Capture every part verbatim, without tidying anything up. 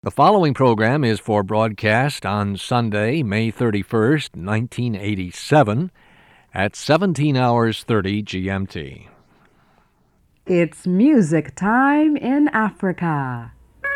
The following program is for broadcast on Sunday, May thirty-first, nineteen eighty-seven, at seventeen hours thirty G M T. It's music time in Africa.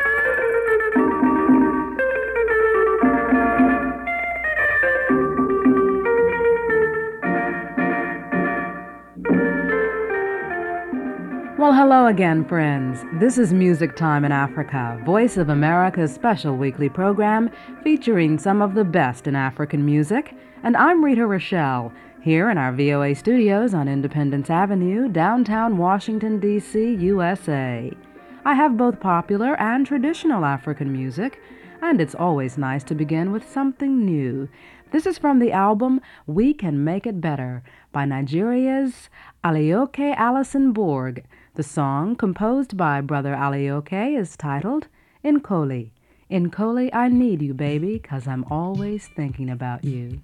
Well, hello again, friends. This is Music Time in Africa, Voice of America's special weekly program featuring some of the best in African music. And I'm Rita Rochelle, here in our V O A studios on Independence Avenue, downtown Washington, D C, U S A. I have both popular and traditional African music, and it's always nice to begin with something new. This is from the album We Can Make It Better by Nigeria's Alioke Allison Borg. The song, composed by Brother Alioke, is titled Nkoli. Nkoli, I need you, baby, 'cause I'm always thinking about you.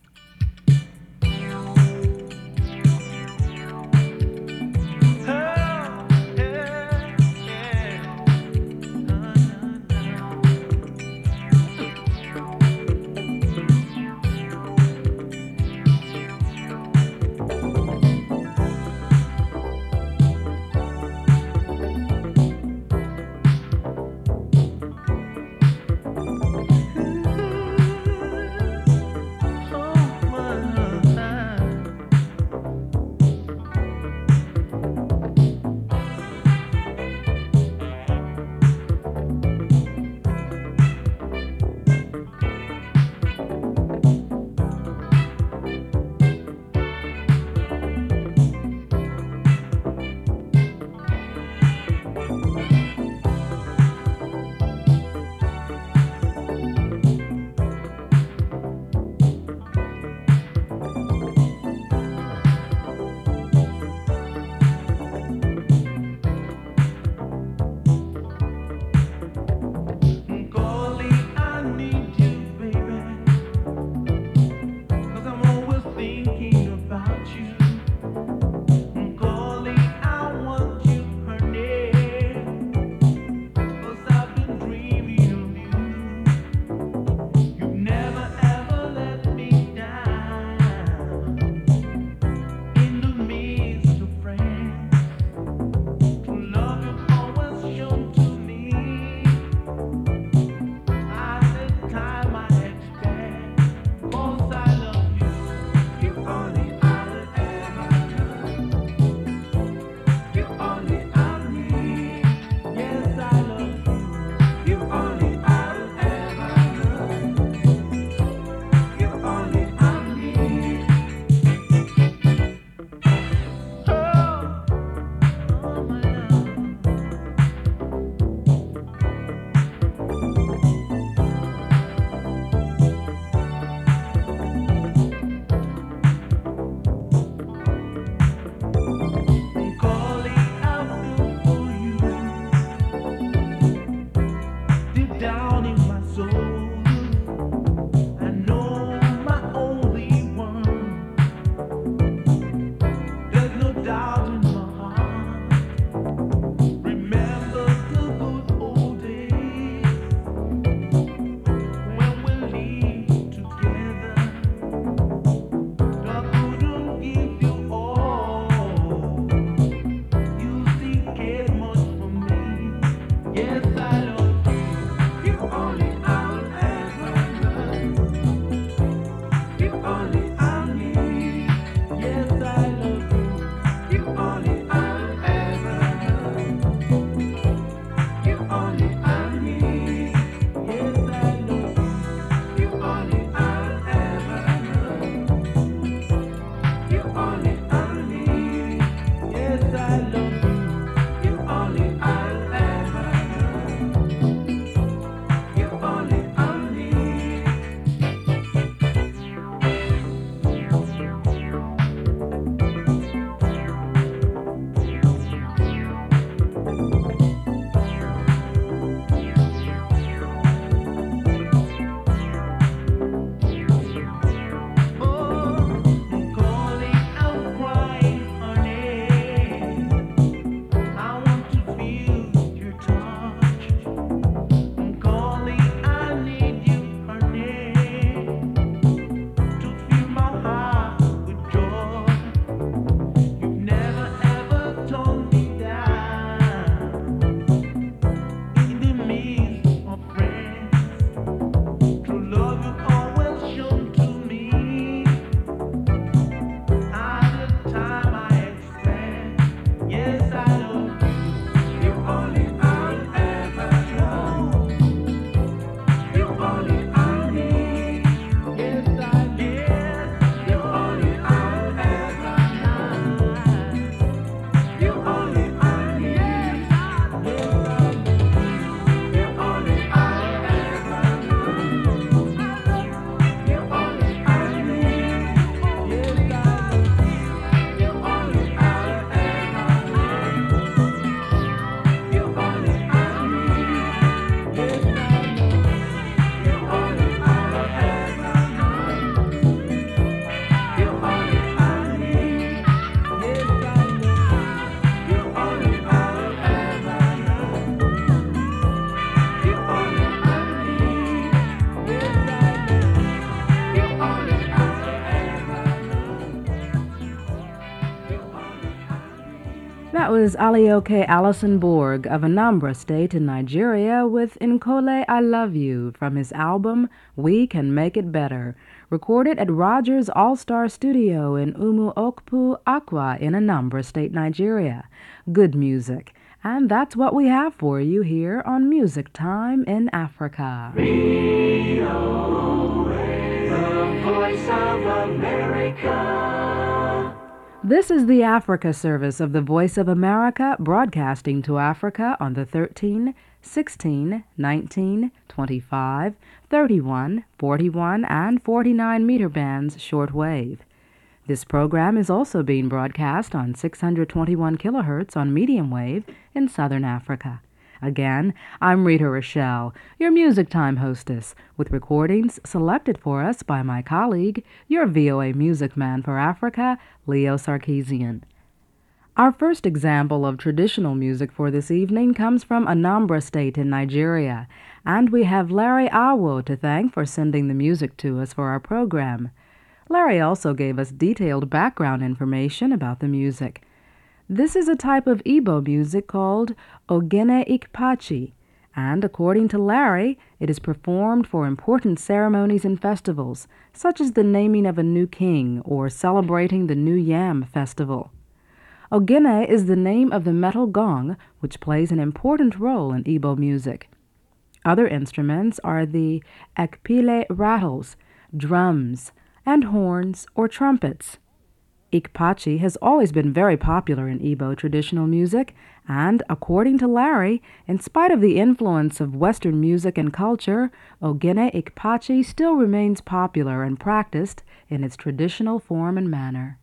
was Alioke Allison Borg of Anambra State in Nigeria with Nkole I Love You from his album We Can Make It Better, recorded at Rogers All-Star Studio in Umu Okpu, Akwa in Anambra State, Nigeria. Good music. And that's what we have for you here on Music Time in Africa. V O A, the voice of America. This is the Africa service of the Voice of America, broadcasting to Africa on the thirteen, sixteen, nineteen, twenty-five, thirty-one, forty-one, and forty-nine meter bands shortwave. This program is also being broadcast on six hundred twenty-one kilohertz on medium wave in southern Africa. Again, I'm Rita Rochelle, your Music Time hostess, with recordings selected for us by my colleague, your V O A Music Man for Africa, Leo Sarkeesian. Our first example of traditional music for this evening comes from Anambra State in Nigeria, and we have Larry Awo to thank for sending the music to us for our program. Larry also gave us detailed background information about the music. This is a type of Igbo music called Ogene Ikpachi, and according to Larry, it is performed for important ceremonies and festivals, such as the naming of a new king or celebrating the New Yam Festival. Ogene is the name of the metal gong, which plays an important role in Igbo music. Other instruments are the ekpile rattles, drums, and horns or trumpets. Ikpachi has always been very popular in Igbo traditional music, and, according to Larry, in spite of the influence of Western music and culture, Ogene Ikpachi still remains popular and practiced in its traditional form and manner.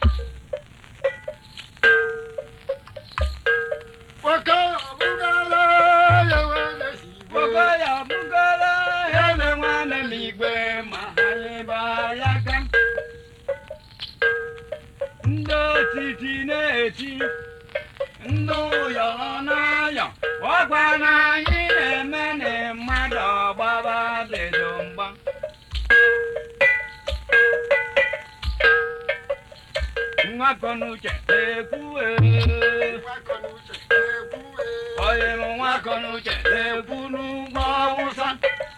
Ndo ya na ya wakwa na ine mene mado baba de domba Mwakonu che ekue Mwakonu che ekue Oye mwakonu che ekunu bawusa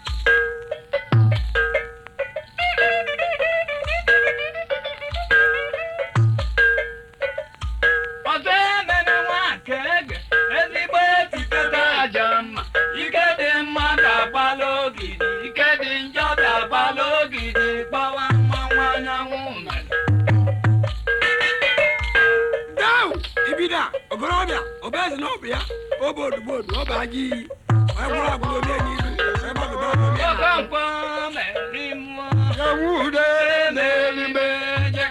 Obrobia, obezi no bia, obodu bodu, obaji. Egura gulo mi ni du, e ma do do mi. Okampa me rimo. Yawude me limbeje.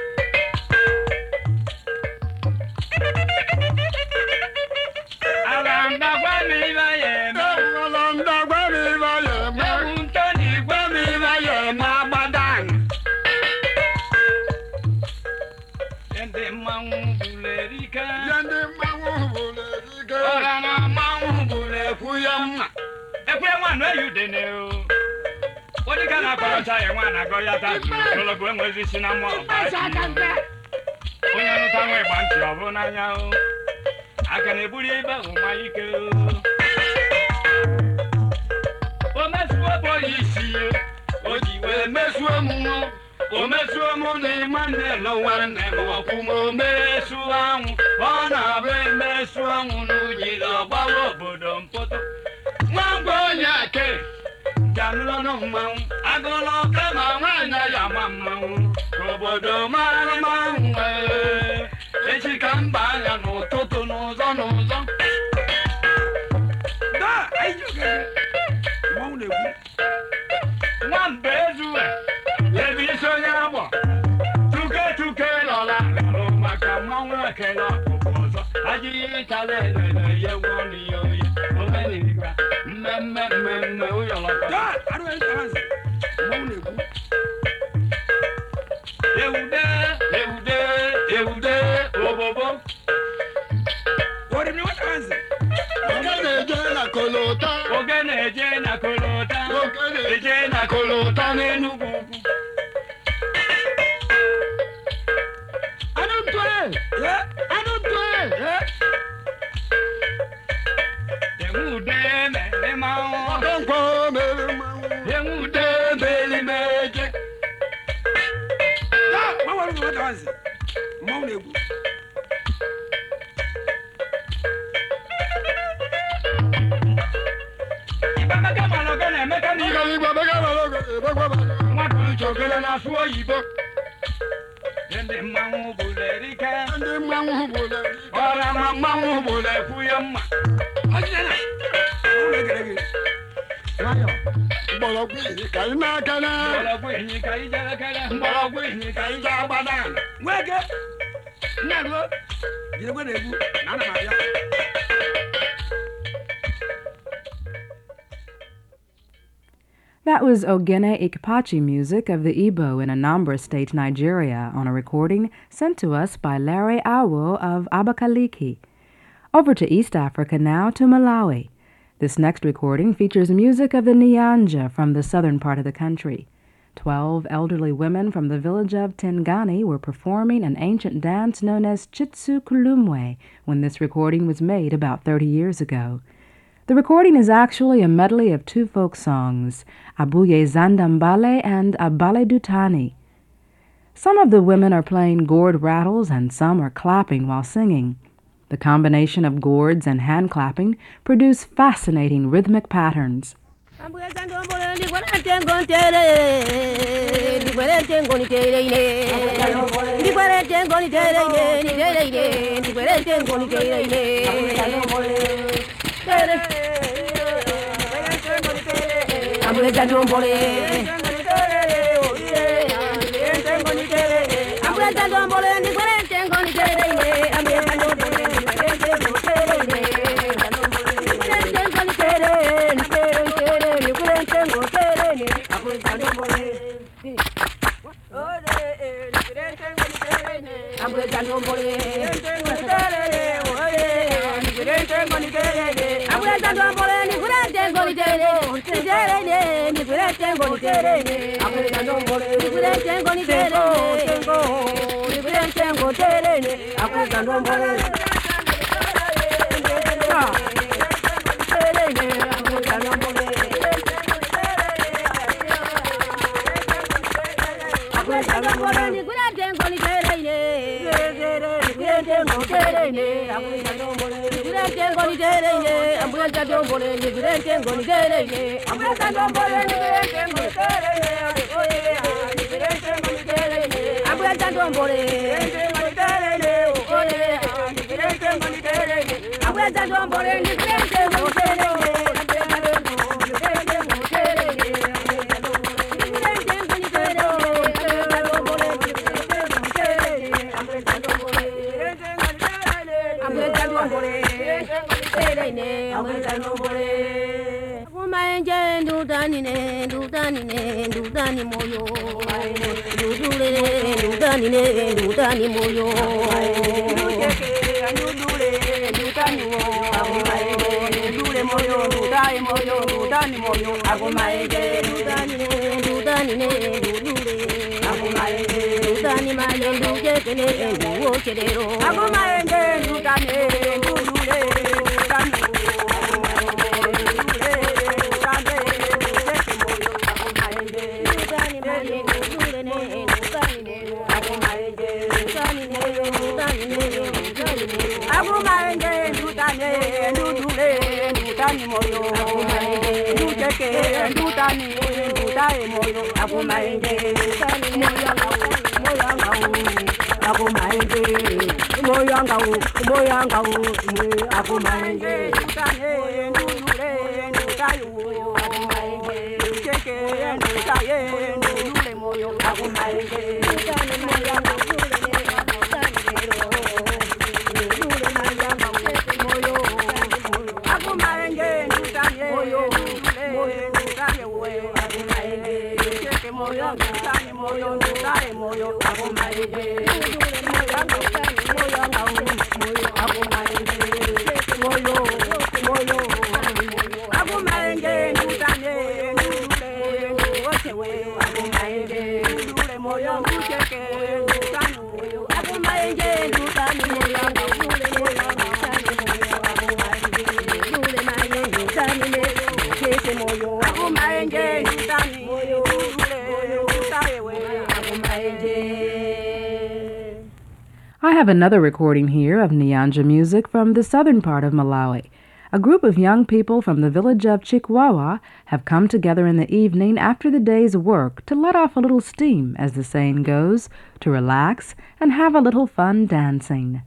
Alanda gwa mi ba ye. Alanda gwa mi ba ye. Yawunto ni gwa mi ba ye ma badan. Ende mangu bulerika. Ende mangu bulerika. Orana mangu bule kuyama. Ekwe wan where you dey know. What you gonna go try wan go ya ta. Solo go nwezi sinamo. Onya no tanwe banchi obuna nya o. Akane buri be o maike o. O mesuo polisi. O jiwe mesuo mu. O mesuo mu ni manelo wane mo kumo mesuo anwu. Ona be mesuo anwu nu jilo bawo bodom poto. Mwango nyake. Janulo no mau. Agolo kama wana ya mama. Robodo mara mangwe. Echi kamba ya no toto no zo no zo. Da ayo. Mwone wu. Mwambezu. Yebi sonya bo. Tuke tuke lola. Lo makamwa kela opozo. Aji tale le ye woni yo. O meni gra. Mem mem mem o yo la. Da adu ense. Mwone wu. Eude, eude, eude, obobo. What do you want to answer? Ogene jena kolota. Ogene jena kolota. Ogene jena kolota nenugu. I don't do it. Yeah. I don't do it. Yeah. mau. Don't go, baby, mau. You de belly magic. Ah, what was the dance? Money. That was Ogene Ikpachi music of the Igbo in Anambra State, Nigeria, on a recording sent to us by Larry Awo of Abakaliki. Over to East Africa now, to Malawi. This next recording features music of the Nyanja from the southern part of the country. Twelve elderly women from the village of Tengani were performing an ancient dance known as Chitsu Kulumwe when this recording was made about thirty years ago. The recording is actually a medley of two folk songs, Abuye Zandambale and Abale Dutani. Some of the women are playing gourd rattles and some are clapping while singing. The combination of gourds and hand clapping produce fascinating rhythmic patterns. have another recording here of Nyanja music from the southern part of Malawi. A group of young people from the village of Chikwawa have come together in the evening after the day's work to let off a little steam, as the saying goes, to relax and have a little fun dancing.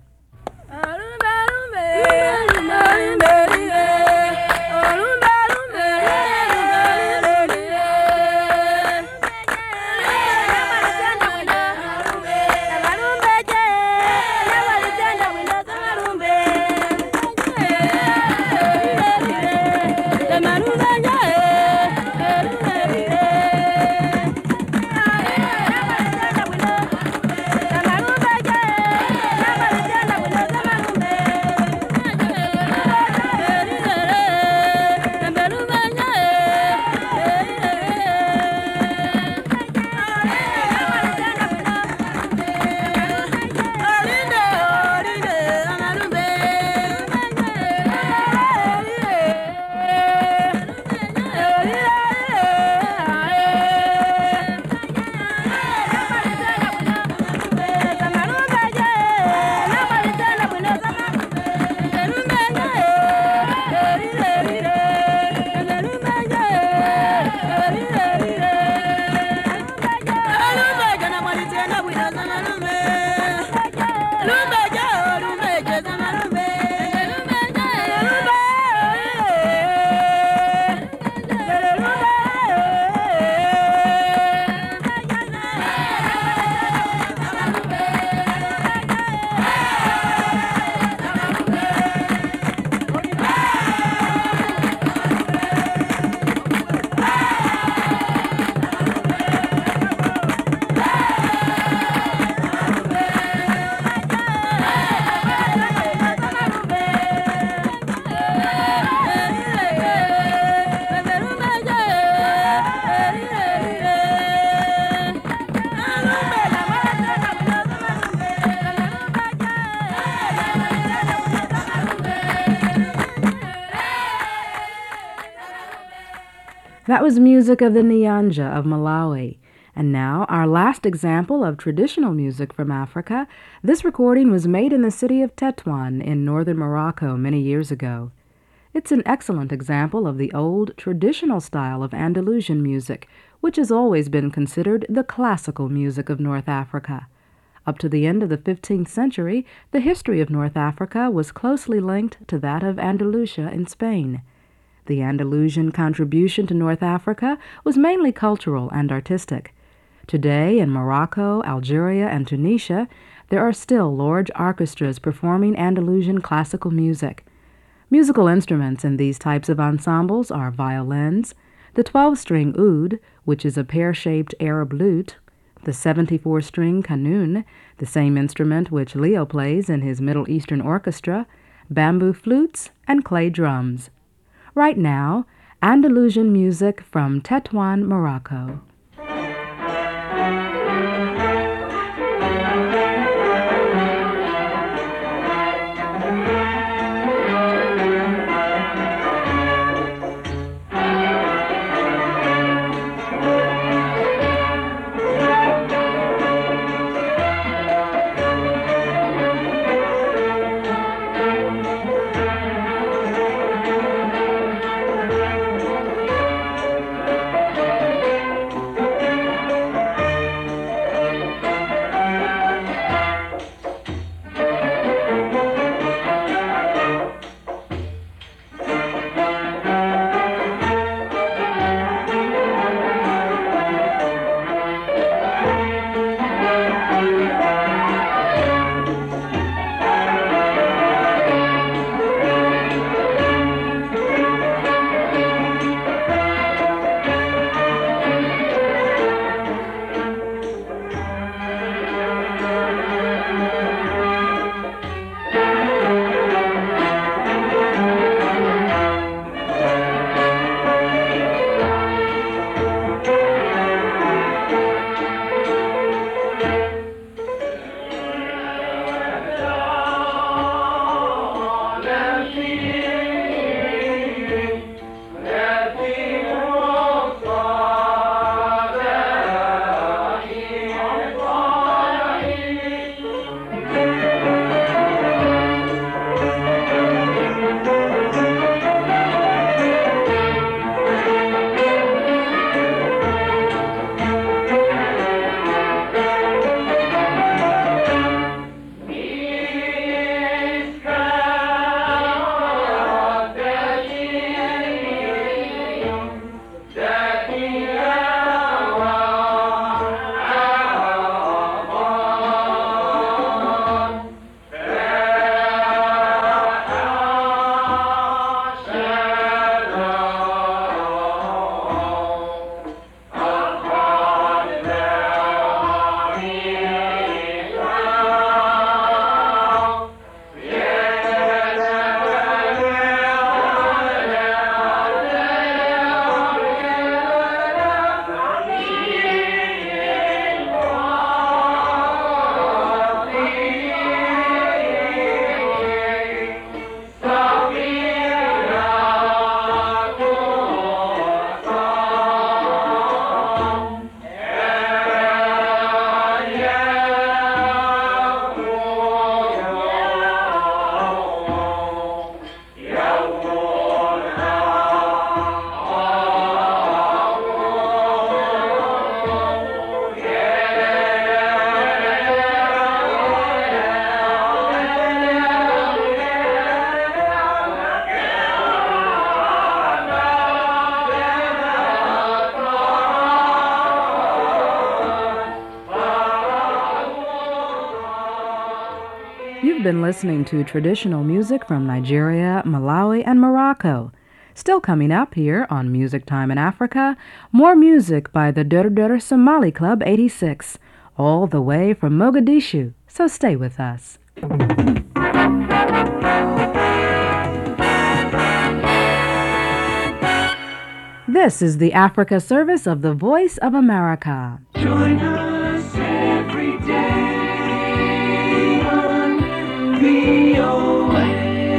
That was music of the Nyanja of Malawi. And now, our last example of traditional music from Africa. This recording was made in the city of Tetuan in northern Morocco many years ago. It's an excellent example of the old, traditional style of Andalusian music, which has always been considered the classical music of North Africa. Up to the end of the fifteenth century, the history of North Africa was closely linked to that of Andalusia in Spain. The Andalusian contribution to North Africa was mainly cultural and artistic. Today, in Morocco, Algeria, and Tunisia, there are still large orchestras performing Andalusian classical music. Musical instruments in these types of ensembles are violins, the twelve-string oud, which is a pear-shaped Arab lute, the seventy-four-string qanun, the same instrument which Leo plays in his Middle Eastern orchestra, bamboo flutes, and clay drums. Right now, Andalusian music from Tetuan, Morocco. been listening to traditional music from Nigeria, Malawi, and Morocco. Still coming up here on Music Time in Africa, more music by the Durdur Somali Club eighty-six, all the way from Mogadishu, so stay with us. This is the Africa service of the Voice of America. Join us every day on V O A.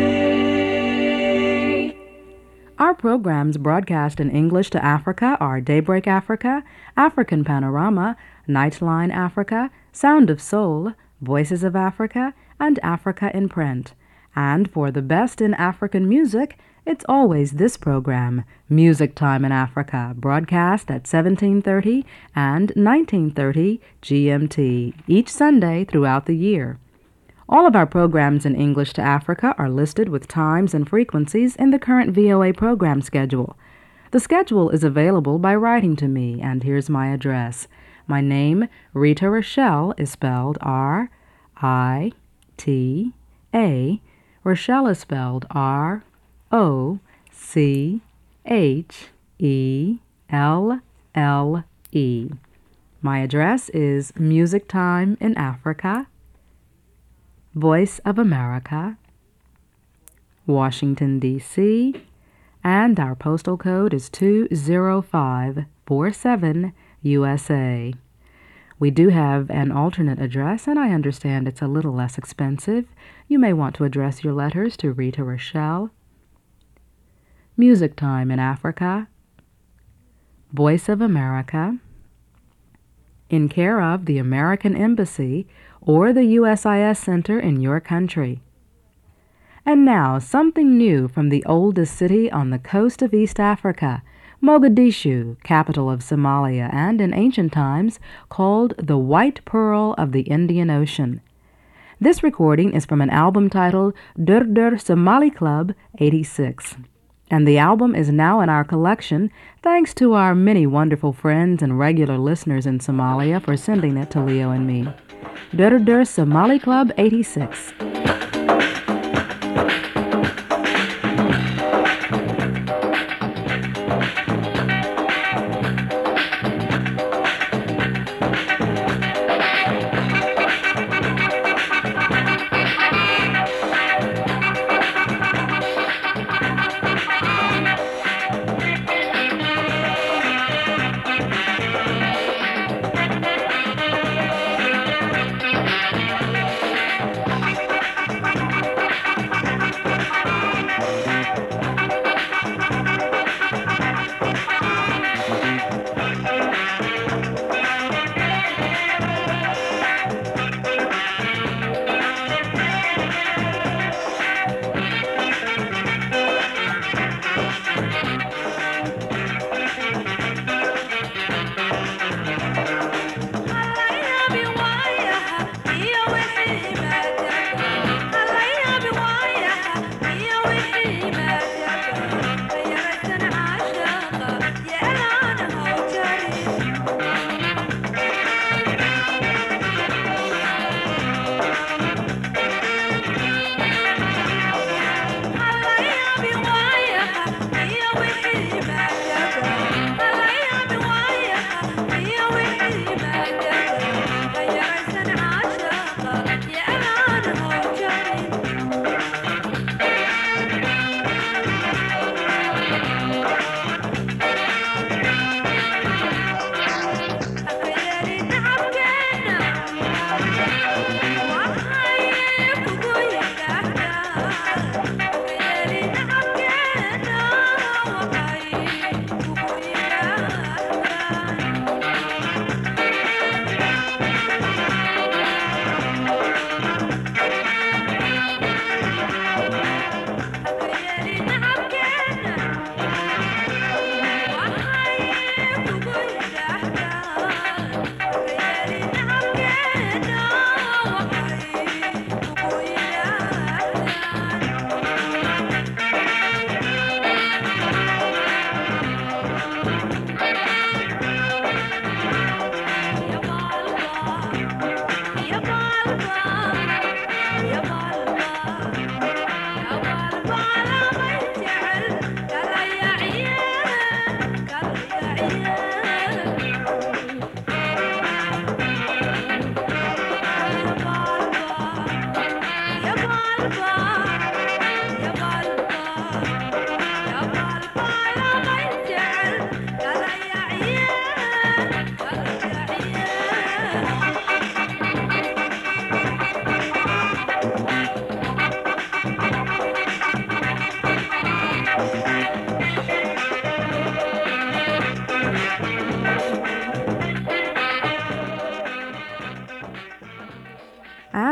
Our programs broadcast in English to Africa are Daybreak Africa, African Panorama, Nightline Africa, Sound of Soul, Voices of Africa, and Africa in Print. And for the best in African music, it's always this program, Music Time in Africa, broadcast at seventeen thirty and nineteen thirty G M T each Sunday throughout the year. All of our programs in English to Africa are listed with times and frequencies in the current V O A program schedule. The schedule is available by writing to me, and here's my address. My name, Rita Rochelle, is spelled R I T A. Rochelle is spelled R O C H E L L E. My address is Music Time in Africa, Voice of America, Washington, D C, and our postal code is two zero five four seven U S A. We do have an alternate address, and I understand it's a little less expensive. You may want to address your letters to Rita Rochelle, Music Time in Africa, Voice of America, in care of the American Embassy or the U S I S Center in your country. And now, something new from the oldest city on the coast of East Africa, Mogadishu, capital of Somalia, and in ancient times called the White Pearl of the Indian Ocean. This recording is from an album titled Durdur Somali Club eighty-six. And the album is now in our collection thanks to our many wonderful friends and regular listeners in Somalia for sending it to Leo and me. Durdur Somali Club eighty-six.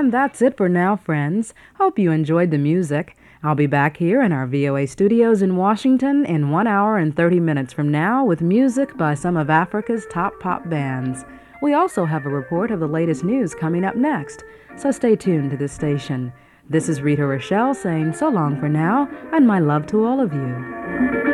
And that's it for now, friends. Hope you enjoyed the music. I'll be back here in our V O A studios in Washington in one hour and thirty minutes from now with music by some of Africa's top pop bands. We also have a report of the latest news coming up next, so stay tuned to this station. This is Rita Rochelle saying so long for now, and my love to all of you.